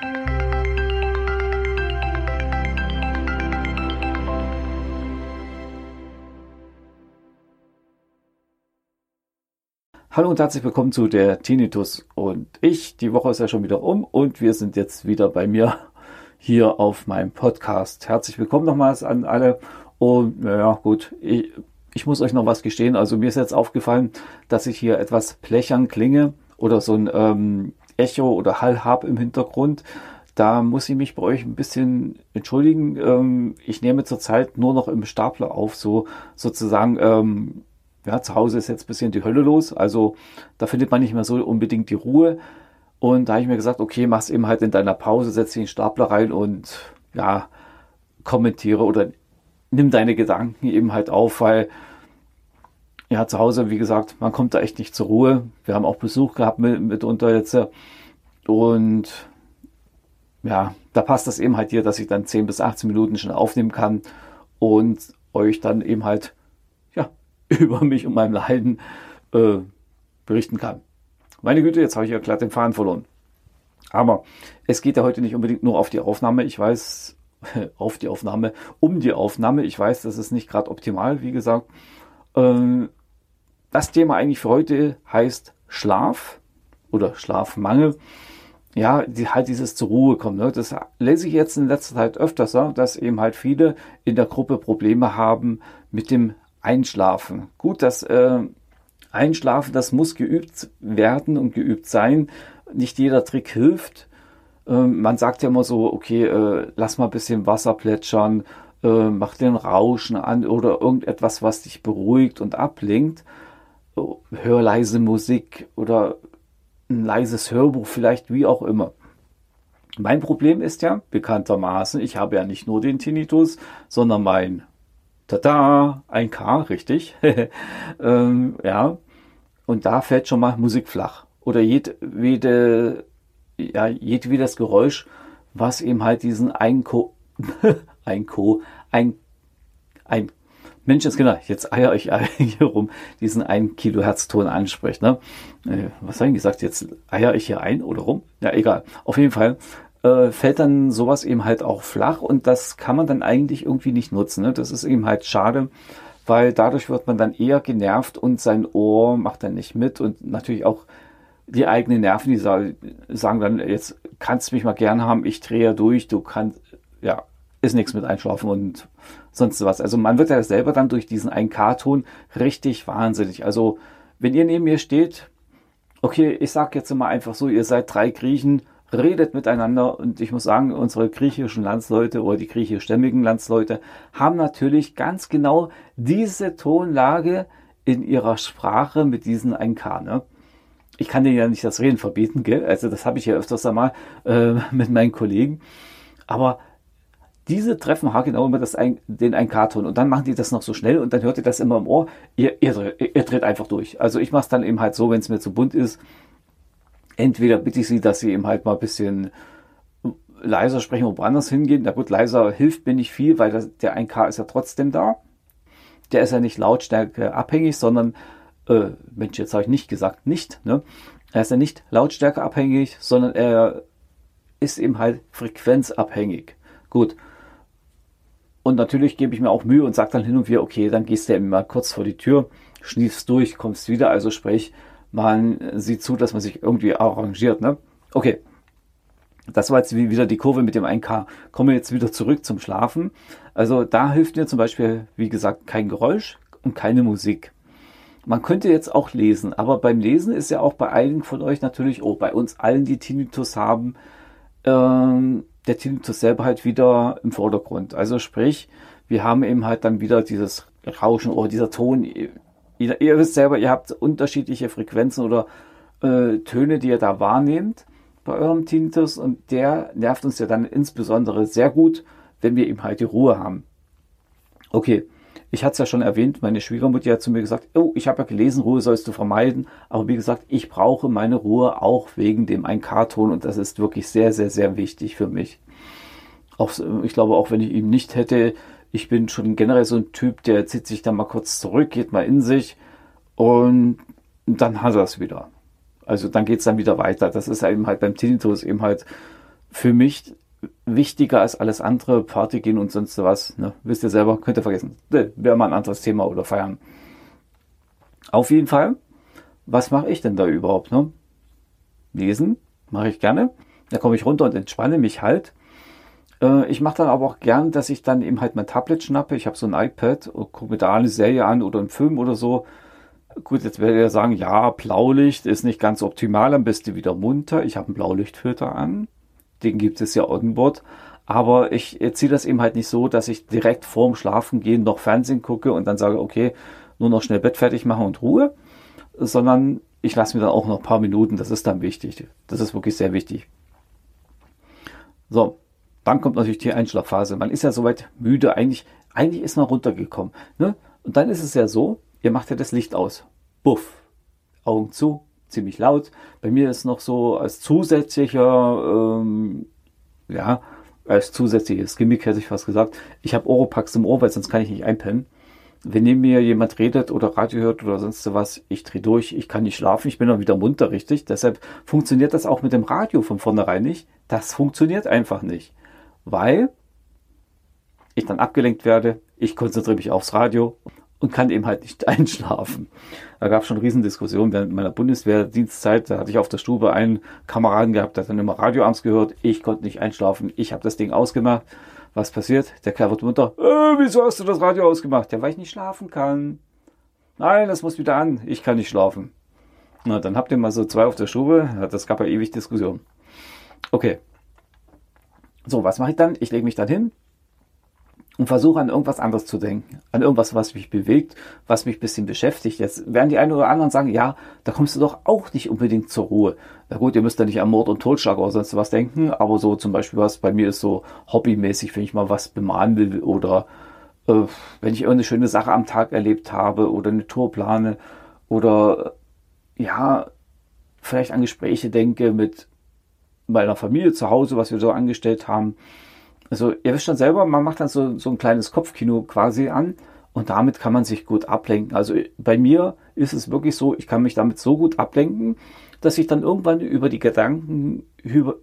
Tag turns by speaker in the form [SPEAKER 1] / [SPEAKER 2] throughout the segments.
[SPEAKER 1] Hallo und herzlich willkommen zu der Tinnitus und ich. Die Woche ist ja schon wieder um und wir sind jetzt wieder bei mir hier auf meinem Podcast. Herzlich willkommen nochmals an alle. Und naja, gut, ich muss euch noch was gestehen. Also mir ist jetzt aufgefallen, dass ich hier etwas blechern klinge oder so ein Echo oder Hall habe im Hintergrund. Da muss ich mich bei euch ein bisschen entschuldigen. Ich nehme zurzeit nur noch im Stapler auf, so sozusagen. Ja, zu Hause ist jetzt ein bisschen die Hölle los, also da findet man nicht mehr so unbedingt die Ruhe. Und da habe ich mir gesagt, okay, mach's eben halt in deiner Pause, setz dich in den Stapler rein und ja, kommentiere oder nimm deine Gedanken eben halt auf, weil ja, zu Hause, wie gesagt, man kommt da echt nicht zur Ruhe. Wir haben auch Besuch gehabt mitunter jetzt und ja, da passt das eben halt hier, dass ich dann 10 bis 18 Minuten schon aufnehmen kann und euch dann eben halt über mich und mein Leiden berichten kann. Meine Güte, jetzt habe ich ja glatt den Faden verloren. Aber es geht ja heute nicht unbedingt nur auf die Aufnahme. Ich weiß, um die Aufnahme. Ich weiß, das ist nicht gerade optimal, wie gesagt. Das Thema eigentlich für heute heißt Schlaf oder Schlafmangel. Ja, halt dieses zur Ruhe kommen. Ne? Das lese ich jetzt in letzter Zeit öfters, dass eben halt viele in der Gruppe Probleme haben mit dem Einschlafen. Gut, das Einschlafen, das muss geübt werden und geübt sein. Nicht jeder Trick hilft. Man sagt ja immer so, okay, lass mal ein bisschen Wasser plätschern, mach den Rauschen an oder irgendetwas, was dich beruhigt und ablenkt. Hör leise Musik oder ein leises Hörbuch vielleicht, wie auch immer. Mein Problem ist ja bekanntermaßen, ich habe ja nicht nur den Tinnitus, sondern mein ein K, richtig. Ja, und da fällt schon mal Musik flach. Oder jedwedes Geräusch, was eben halt diesen Menschenskinder, jetzt eier ich hier rum, diesen 1 Kilohertz Ton anspricht. Ne? Was habe ich gesagt? Jetzt eier ich hier ein oder rum? Ja, egal. Auf jeden Fall fällt dann sowas eben halt auch flach und das kann man dann eigentlich irgendwie nicht nutzen. Ne? Das ist eben halt schade, weil dadurch wird man dann eher genervt und sein Ohr macht dann nicht mit und natürlich auch die eigenen Nerven, die sagen dann, jetzt kannst du mich mal gern haben, ich drehe ja durch, du kannst, ja, ist nichts mit Einschlafen und sonst was. Also man wird ja selber dann durch diesen 1K-Ton richtig wahnsinnig. Also wenn ihr neben mir steht, okay, ich sag jetzt mal einfach so, ihr seid 3 Griechen, redet miteinander und ich muss sagen, unsere griechischen Landsleute oder die griechischstämmigen Landsleute haben natürlich ganz genau diese Tonlage in ihrer Sprache mit diesen 1K. Ne? Ich kann denen ja nicht das Reden verbieten, gell? Also das habe ich ja öfters einmal mit meinen Kollegen, aber diese treffen haargenau immer den 1K-Ton und dann machen die das noch so schnell und dann hört ihr das immer im Ohr, ihr dreht einfach durch. Also ich mache es dann eben halt so, wenn es mir zu bunt ist, entweder bitte ich sie, dass sie eben halt mal ein bisschen leiser sprechen und woanders hingehen. Na gut, leiser hilft mir nicht viel, weil der 1K ist ja trotzdem da. Der ist ja nicht Lautstärke abhängig, sondern, Mensch, jetzt habe ich nicht gesagt, nicht, ne? Er ist ja nicht Lautstärke abhängig, sondern er ist eben halt frequenzabhängig. Gut. Und natürlich gebe ich mir auch Mühe und sage dann hin und wieder, okay, dann gehst du ja mal kurz vor die Tür, schniefst durch, kommst wieder, also sprich, man sieht zu, dass man sich irgendwie arrangiert. Ne? Okay, das war jetzt wieder die Kurve mit dem 1K. Kommen wir jetzt wieder zurück zum Schlafen. Also da hilft mir zum Beispiel, wie gesagt, kein Geräusch und keine Musik. Man könnte jetzt auch lesen, aber beim Lesen ist ja auch bei einigen von euch natürlich, bei uns allen, die Tinnitus haben, der Tinnitus selber halt wieder im Vordergrund. Also sprich, wir haben eben halt dann wieder dieses Rauschen oder dieser Ton. Ihr wisst selber, ihr habt unterschiedliche Frequenzen oder Töne, die ihr da wahrnehmt bei eurem Tinnitus und der nervt uns ja dann insbesondere sehr gut, wenn wir eben halt die Ruhe haben. Okay, ich hatte es ja schon erwähnt, meine Schwiegermutter hat zu mir gesagt, oh, ich habe ja gelesen, Ruhe sollst du vermeiden, aber wie gesagt, ich brauche meine Ruhe auch wegen dem 1K-Ton und das ist wirklich sehr, sehr, sehr wichtig für mich. Auch, ich glaube, auch wenn ich ihn nicht hätte, ich bin schon generell so ein Typ, der zieht sich dann mal kurz zurück, geht mal in sich und dann hat er es wieder. Also dann geht es dann wieder weiter. Das ist eben halt beim Tinnitus eben halt für mich wichtiger als alles andere, Party gehen und sonst was. Ne? Wisst ihr selber, könnt ihr vergessen. Wäre mal ein anderes Thema oder feiern. Auf jeden Fall, was mache ich denn da überhaupt? Ne? Lesen mache ich gerne. Da komme ich runter und entspanne mich halt. Ich mache dann aber auch gern, dass ich dann eben halt mein Tablet schnappe. Ich habe so ein iPad und gucke mir da eine Serie an oder einen Film oder so. Gut, jetzt werdet ihr sagen, ja, Blaulicht ist nicht ganz optimal, dann bist du wieder munter. Ich habe einen Blaulichtfilter an. Den gibt es ja onboard. Aber ich ziehe das eben halt nicht so, dass ich direkt vorm Schlafengehen noch Fernsehen gucke und dann sage, okay, nur noch schnell Bett fertig machen und Ruhe. Sondern ich lasse mir dann auch noch ein paar Minuten, das ist dann wichtig. Das ist wirklich sehr wichtig. So, dann kommt natürlich die Einschlafphase. Man ist ja soweit müde, eigentlich ist man runtergekommen. Ne? Und dann ist es ja so, ihr macht ja das Licht aus. Buff, Augen zu, ziemlich laut. Bei mir ist noch so als zusätzlicher, als zusätzliches Gimmick hätte ich fast gesagt, ich habe Oropax im Ohr, weil sonst kann ich nicht einpennen. Wenn neben mir jemand redet oder Radio hört oder sonst was, ich drehe durch, ich kann nicht schlafen, ich bin dann wieder munter, richtig? Deshalb funktioniert das auch mit dem Radio von vornherein nicht. Das funktioniert einfach nicht, weil ich dann abgelenkt werde, ich konzentriere mich aufs Radio und kann eben halt nicht einschlafen. Da gab es schon Riesendiskussionen während meiner Bundeswehrdienstzeit. Da hatte ich auf der Stube einen Kameraden gehabt, der hat dann immer Radio abends gehört. Ich konnte nicht einschlafen. Ich habe das Ding ausgemacht. Was passiert? Der Kerl wird munter. Wieso hast du das Radio ausgemacht? Ja, weil ich nicht schlafen kann. Nein, das muss wieder an. Ich kann nicht schlafen. Na, dann habt ihr mal so zwei auf der Stube. Das gab ja ewig Diskussionen. Okay. So, was mache ich dann? Ich lege mich dann hin und versuche an irgendwas anderes zu denken. An irgendwas, was mich bewegt, was mich ein bisschen beschäftigt. Jetzt werden die einen oder anderen sagen, ja, da kommst du doch auch nicht unbedingt zur Ruhe. Na gut, ihr müsst ja nicht an Mord und Totschlag oder sonst was denken, aber so zum Beispiel was bei mir ist so hobbymäßig, wenn ich mal was bemalen will oder wenn ich irgendeine schöne Sache am Tag erlebt habe oder eine Tour plane oder ja, vielleicht an Gespräche denke mit meiner Familie zu Hause, was wir so angestellt haben. Also ihr wisst schon selber, man macht dann so ein kleines Kopfkino quasi an und damit kann man sich gut ablenken. Also bei mir ist es wirklich so, ich kann mich damit so gut ablenken, dass ich dann irgendwann über die Gedanken über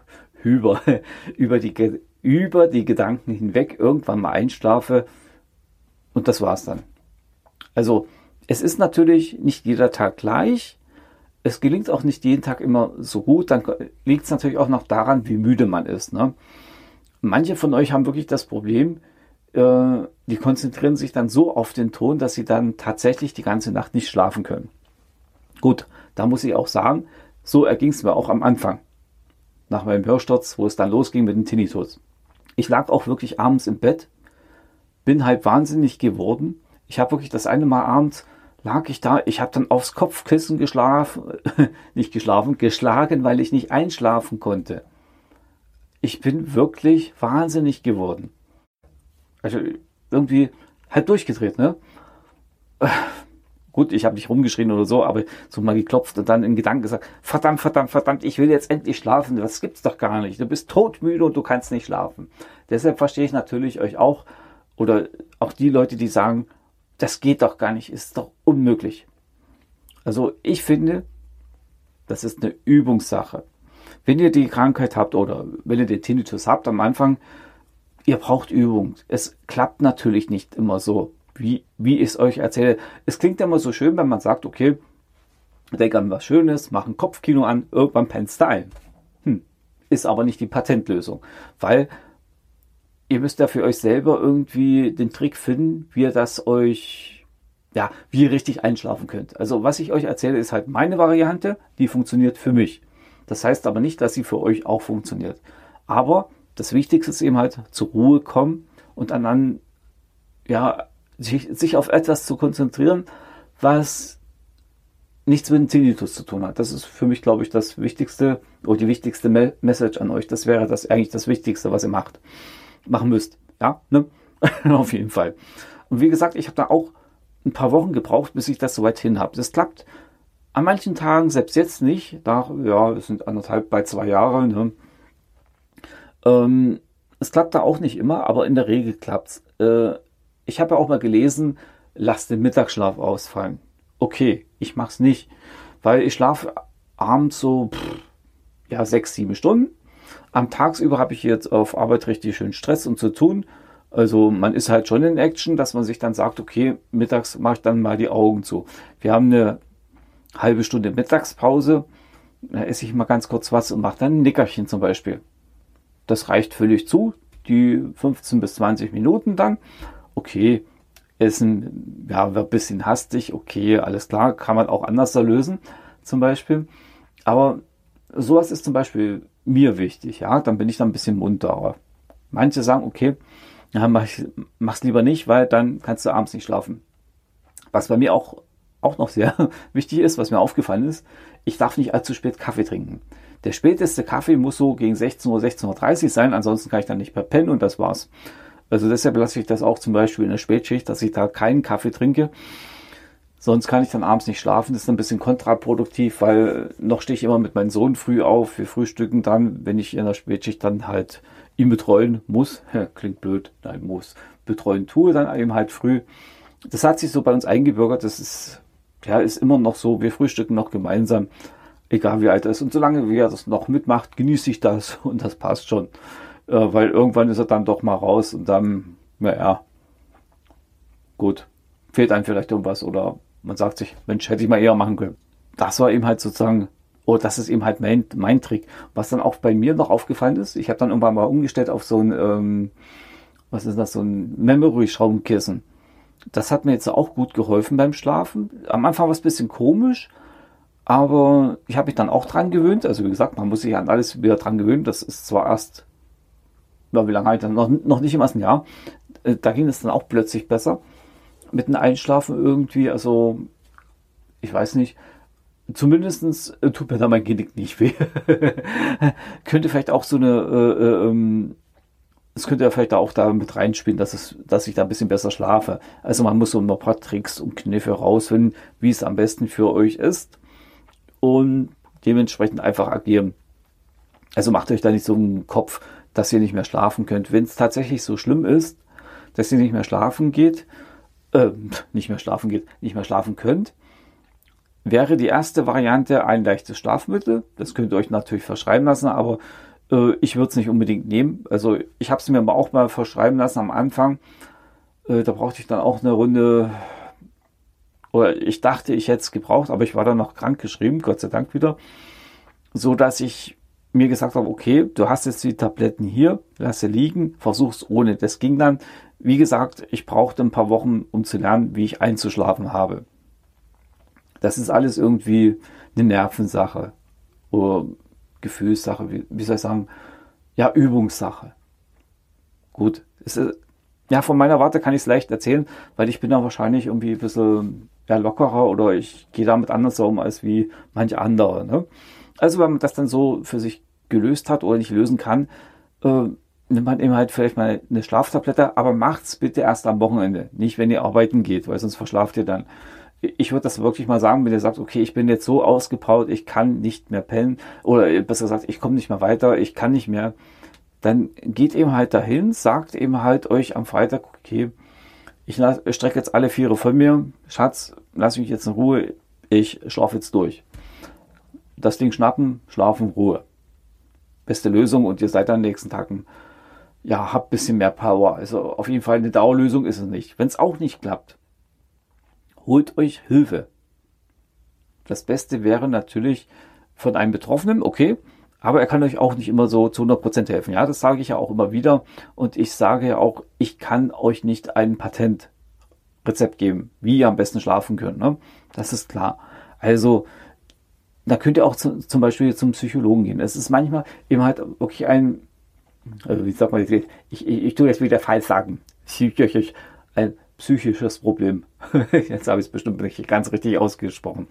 [SPEAKER 1] die Gedanken hinweg irgendwann mal einschlafe und das war's dann. Also es ist natürlich nicht jeder Tag gleich. Es gelingt auch nicht jeden Tag immer so gut. Dann liegt es natürlich auch noch daran, wie müde man ist. Ne? Manche von euch haben wirklich das Problem, die konzentrieren sich dann so auf den Ton, dass sie dann tatsächlich die ganze Nacht nicht schlafen können. Gut, da muss ich auch sagen, so erging es mir auch am Anfang. Nach meinem Hörsturz, wo es dann losging mit dem Tinnitus. Ich lag auch wirklich abends im Bett, bin halb wahnsinnig geworden. Ich habe wirklich das eine Mal abends lag ich da, ich habe dann aufs Kopfkissen geschlagen, weil ich nicht einschlafen konnte. Ich bin wirklich wahnsinnig geworden. Also irgendwie halt durchgedreht, ne? Gut, ich habe nicht rumgeschrien oder so, aber so mal geklopft und dann in Gedanken gesagt, verdammt, ich will jetzt endlich schlafen. Das gibt's doch gar nicht. Du bist todmüde und du kannst nicht schlafen. Deshalb verstehe ich natürlich euch auch oder auch die Leute, die sagen, das geht doch gar nicht, ist doch unmöglich. Also ich finde, das ist eine Übungssache. Wenn ihr die Krankheit habt oder wenn ihr den Tinnitus habt am Anfang, ihr braucht Übung. Es klappt natürlich nicht immer so, wie ich es euch erzähle. Es klingt immer so schön, wenn man sagt, okay, denk an was Schönes, mach ein Kopfkino an, irgendwann pennst du ein. Ist aber nicht die Patentlösung, weil ihr müsst ja für euch selber irgendwie den Trick finden, wie ihr wie ihr richtig einschlafen könnt. Also was ich euch erzähle, ist halt meine Variante, die funktioniert für mich. Das heißt aber nicht, dass sie für euch auch funktioniert. Aber das Wichtigste ist eben halt zur Ruhe kommen und dann sich auf etwas zu konzentrieren, was nichts mit dem Tinnitus zu tun hat. Das ist für mich, glaube ich, das Wichtigste oder die wichtigste Message an euch. Das wäre eigentlich das Wichtigste, was ihr machen müsst. Ja, ne? Auf jeden Fall. Und wie gesagt, ich habe da auch ein paar Wochen gebraucht, bis ich das soweit hin habe. Das klappt an manchen Tagen, selbst jetzt nicht. Es sind 1,5 bei 2 Jahre. Ne? Es klappt da auch nicht immer, aber in der Regel klappt's. Ich habe ja auch mal gelesen, lasst den Mittagsschlaf ausfallen. Okay, ich mach's nicht, weil ich schlafe abends so 6, 7 Stunden. Am Tagsüber habe ich jetzt auf Arbeit richtig schön Stress und zu tun. Also man ist halt schon in Action, dass man sich dann sagt, okay, mittags mache ich dann mal die Augen zu. Wir haben eine halbe Stunde Mittagspause, da esse ich mal ganz kurz was und mache dann ein Nickerchen zum Beispiel. Das reicht völlig zu, die 15 bis 20 Minuten dann. Okay, Essen, ja, wird ein bisschen hastig, okay, alles klar, kann man auch anders da lösen, zum Beispiel. Aber sowas ist zum Beispiel mir wichtig, ja, dann bin ich dann ein bisschen munterer. Manche sagen, okay, ja, mach's lieber nicht, weil dann kannst du abends nicht schlafen. Was bei mir auch noch sehr wichtig ist, was mir aufgefallen ist, ich darf nicht allzu spät Kaffee trinken. Der späteste Kaffee muss so gegen 16 Uhr, 16.30 Uhr sein, ansonsten kann ich dann nicht mehr pennen und das war's. Also deshalb lasse ich das auch zum Beispiel in der Spätschicht, dass ich da keinen Kaffee trinke. Sonst kann ich dann abends nicht schlafen. Das ist ein bisschen kontraproduktiv, weil noch stehe ich immer mit meinem Sohn früh auf. Wir frühstücken dann, wenn ich in der Spätschicht dann halt ihn betreuen muss. Klingt blöd, nein, muss. Betreuen tue dann eben halt früh. Das hat sich so bei uns eingebürgert. Das ist, ja, ist immer noch so. Wir frühstücken noch gemeinsam, egal wie alt er ist. Und solange er das noch mitmacht, genieße ich das und das passt schon. Weil irgendwann ist er dann doch mal raus und dann, naja, gut, fehlt einem vielleicht irgendwas oder man sagt sich, Mensch, hätte ich mal eher machen können. Das war eben halt sozusagen, oh, das ist eben halt mein Trick. Was dann auch bei mir noch aufgefallen ist, ich habe dann irgendwann mal umgestellt auf so ein, was ist das, so ein Memory-Schraubenkissen. Das hat mir jetzt auch gut geholfen beim Schlafen. Am Anfang war es ein bisschen komisch, aber ich habe mich dann auch dran gewöhnt. Also wie gesagt, man muss sich an alles wieder dran gewöhnen. Das ist zwar erst, wie lange halt dann noch nicht im ersten Jahr. Da ging es dann auch plötzlich besser mit dem Einschlafen irgendwie. Also ich weiß nicht. Zumindest tut mir da mein Genick nicht weh. Könnte vielleicht auch so eine, es könnte ja vielleicht auch da mit reinspielen, dass ich da ein bisschen besser schlafe. Also man muss so ein paar Tricks und Kniffe rausfinden, wie es am besten für euch ist und dementsprechend einfach agieren. Also macht euch da nicht so einen Kopf, dass ihr nicht mehr schlafen könnt. Wenn es tatsächlich so schlimm ist, dass ihr nicht mehr schlafen nicht mehr schlafen könnt, wäre die erste Variante ein leichtes Schlafmittel. Das könnt ihr euch natürlich verschreiben lassen, aber ich würde es nicht unbedingt nehmen. Also ich habe es mir auch mal verschreiben lassen am Anfang. Da brauchte ich dann auch eine Runde, oder ich dachte, ich hätte es gebraucht, aber ich war dann noch krank geschrieben, Gott sei Dank wieder, so dass ich mir gesagt habe, okay, du hast jetzt die Tabletten hier, lass sie liegen, versuch's ohne. Das ging dann, wie gesagt, ich brauchte ein paar Wochen, um zu lernen, wie ich einzuschlafen habe. Das ist alles irgendwie eine Nervensache oder Gefühlssache, wie soll ich sagen, ja, Übungssache. Gut, ja, von meiner Warte kann ich es leicht erzählen, weil ich bin da wahrscheinlich irgendwie ein bisschen lockerer oder ich gehe damit anders um als wie manche andere. Ne? Also wenn man das dann so für sich gelöst hat oder nicht lösen kann, nimmt man eben halt vielleicht mal eine Schlaftablette, aber macht's bitte erst am Wochenende, nicht wenn ihr arbeiten geht, weil sonst verschlaft ihr dann. Ich würde das wirklich mal sagen, wenn ihr sagt, okay, ich bin jetzt so ausgepowert, ich kann nicht mehr pennen oder besser gesagt, ich komme nicht mehr weiter, ich kann nicht mehr, dann geht eben halt dahin, sagt eben halt euch am Freitag, okay, ich strecke jetzt alle Viere von mir, Schatz, lass mich jetzt in Ruhe, ich schlafe jetzt durch. Das Ding schnappen, schlafen, Ruhe. Beste Lösung und ihr seid dann nächsten Tagen, ja, habt ein bisschen mehr Power. Also auf jeden Fall eine Dauerlösung ist es nicht. Wenn es auch nicht klappt, holt euch Hilfe. Das Beste wäre natürlich von einem Betroffenen, okay, aber er kann euch auch nicht immer so zu 100% helfen. Ja, das sage ich ja auch immer wieder und ich sage ja auch, ich kann euch nicht ein Patentrezept geben, wie ihr am besten schlafen könnt. Ne? Das ist klar. Also da könnt ihr auch zum Beispiel zum Psychologen gehen. Es ist manchmal eben halt wirklich wie sagt man jetzt, ich tue jetzt wieder falsch sagen, ein psychisches Problem. Jetzt habe ich es bestimmt nicht ganz richtig ausgesprochen.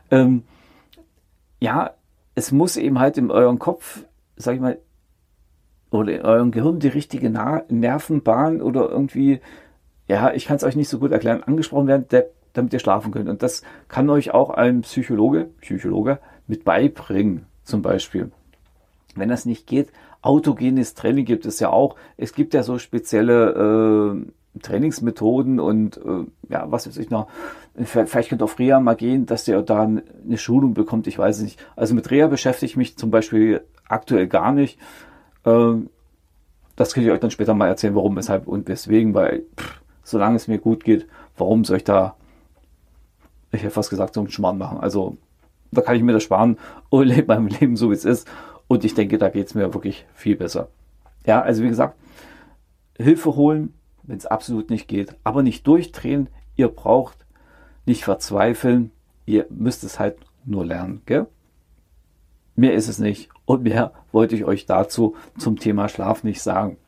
[SPEAKER 1] Ja, es muss eben halt in eurem Kopf, sag ich mal, oder in eurem Gehirn die richtige Nervenbahn oder irgendwie, ja, ich kann es euch nicht so gut erklären, angesprochen werden, damit ihr schlafen könnt. Und das kann euch auch ein Psychologe mit beibringen, zum Beispiel. Wenn das nicht geht, autogenes Training gibt es ja auch. Es gibt ja so spezielle Trainingsmethoden und ja, was weiß ich noch. Vielleicht könnt ihr auf Reha mal gehen, dass ihr da eine Schulung bekommt, ich weiß es nicht. Also mit Reha beschäftige ich mich zum Beispiel aktuell gar nicht. Das könnt ihr euch dann später mal erzählen, warum, weshalb und weswegen, weil solange es mir gut geht, warum soll ich da, ich hätte fast gesagt, so einen Schmarrn machen. Also da kann ich mir das sparen und lebe mein Leben so, wie es ist. Und ich denke, da geht es mir wirklich viel besser. Ja, also wie gesagt, Hilfe holen, wenn es absolut nicht geht, aber nicht durchdrehen. Ihr braucht nicht verzweifeln. Ihr müsst es halt nur lernen, gell? Mehr ist es nicht. Und mehr wollte ich euch dazu zum Thema Schlaf nicht sagen.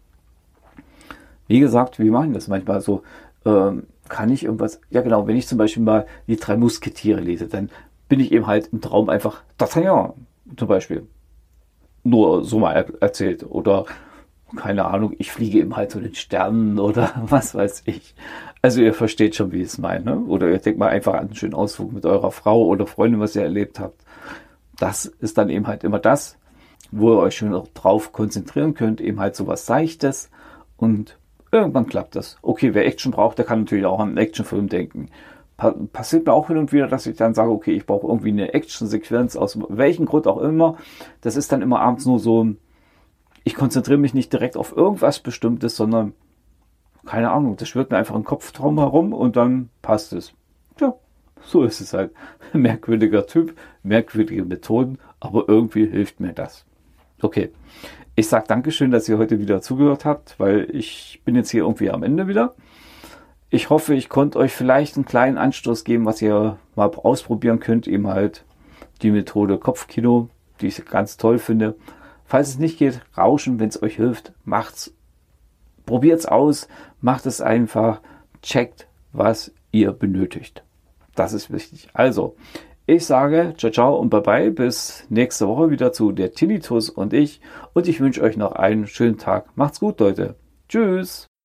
[SPEAKER 1] Wie gesagt, wir machen das manchmal so. Kann ich irgendwas, ja genau, wenn ich zum Beispiel mal die 3 Musketiere lese, dann bin ich eben halt im Traum einfach D'Artagnan zum Beispiel. Nur so mal erzählt. Oder keine Ahnung, ich fliege eben halt zu den Sternen oder was weiß ich. Also ihr versteht schon, wie ich es meine. Ne? Oder ihr denkt mal einfach an einen schönen Ausflug mit eurer Frau oder Freundin, was ihr erlebt habt. Das ist dann eben halt immer das, wo ihr euch schön drauf konzentrieren könnt. Eben halt so was Seichtes und irgendwann klappt das. Okay, wer Action braucht, der kann natürlich auch an einen Actionfilm denken. Passiert mir auch hin und wieder, dass ich dann sage, okay, ich brauche irgendwie eine Action-Sequenz, aus welchem Grund auch immer. Das ist dann immer abends nur so, ich konzentriere mich nicht direkt auf irgendwas Bestimmtes, sondern, keine Ahnung, das schwirrt mir einfach im Kopf drum herum und dann passt es. Ja, so ist es halt. Merkwürdiger Typ, merkwürdige Methoden, aber irgendwie hilft mir das. Okay, ich sage Dankeschön, dass ihr heute wieder zugehört habt, weil ich bin jetzt hier irgendwie am Ende wieder. Ich hoffe, ich konnte euch vielleicht einen kleinen Anstoß geben, was ihr mal ausprobieren könnt. Eben halt die Methode Kopfkino, die ich ganz toll finde. Falls es nicht geht, rauschen, wenn es euch hilft, macht's. Probiert's aus, macht es einfach, checkt, was ihr benötigt. Das ist wichtig. Also, ich sage ciao, ciao und bye bye. Bis nächste Woche wieder zu der Tinnitus und ich. Und ich wünsche euch noch einen schönen Tag. Macht's gut, Leute. Tschüss.